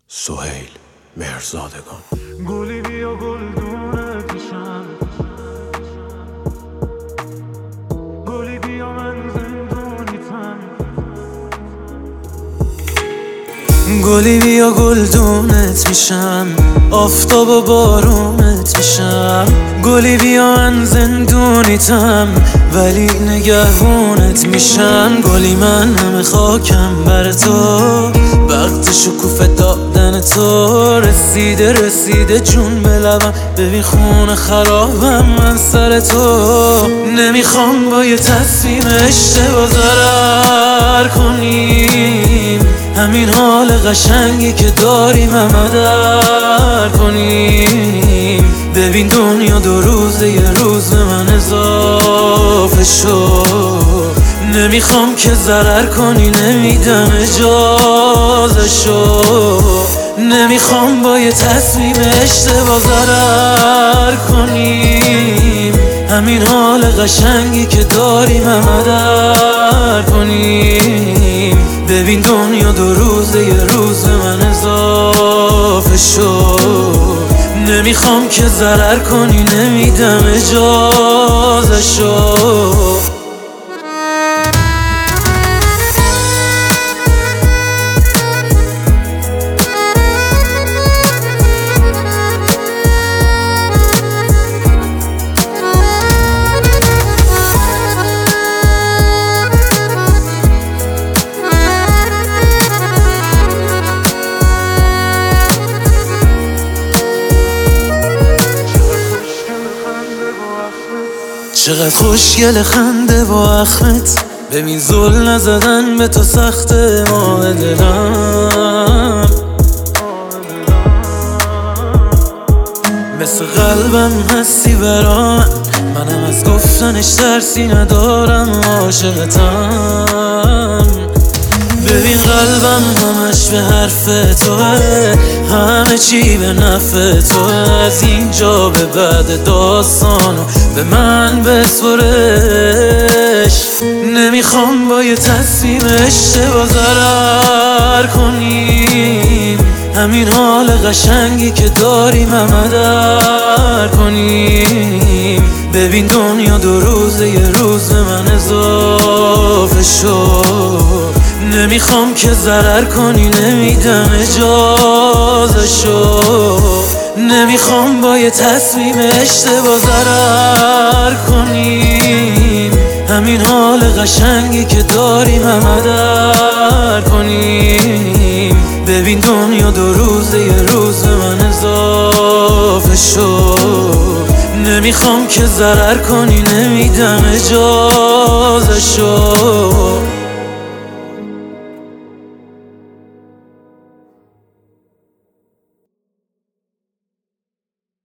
سهیل مهرزادگان. گلی بیا گلدونت میشم، گلی بیا من زندونیتم، گلی بیا گلدونت میشم، آفتاب و بارونت میشم. گلی بیا من زندونیتم ولی نگهبونت میشم. گلی من همه خاکم بر تو، وقت شکوفه دادن تو. رسیده جون به لبم، ببین خونه خرابم من سر تو. نمیخوام با یه تصمیم اشتباه ضرر کنیم، همین حال قشنگی که داریم همه در کنیم. ببین دنیا دو روزه، یه روز به من اضافه شد. نمیخوام که ضرر کنی، نمیدم اجازه شو. نمیخوام با یه تصمیم اشتباه ضرر کنیم، همین حال قشنگی که داریم همه در کنیم. ببین دنیا دو روزه، یه روز به من اضافه شد. نمیخوام که ضرر کنی، نمیدم اجازه شو. چقدر خوشگل خنده با اخمت، ببین زل نزدن به تو سخته. ماه دلم مثل قلبم هستی برام، منم از گفتنش ترسی ندارم، عاشقتم. ببین قلبم همش به حرف توه، همه چی به نفع توه. از اینجا به بعد داستانو به من بسپرش. نمیخوام با یه تصمیم اشتباه ضرر کنیم، همین حال قشنگی که داریم همه در کنیم. ببین دنیا دو روزه، یه روز به من اضافه شد. نمیخوام که ضرر کنی، نمیدم اجازه شو. نمیخوام با یه تصمیم اشتباه ضرر کنیم، همین حال قشنگی که داریم همه در کنیم. ببین دنیا دو روزه، یه روز به من اضافه شد. نمیخوام که ضرر کنی، نمیدم اجازه شو.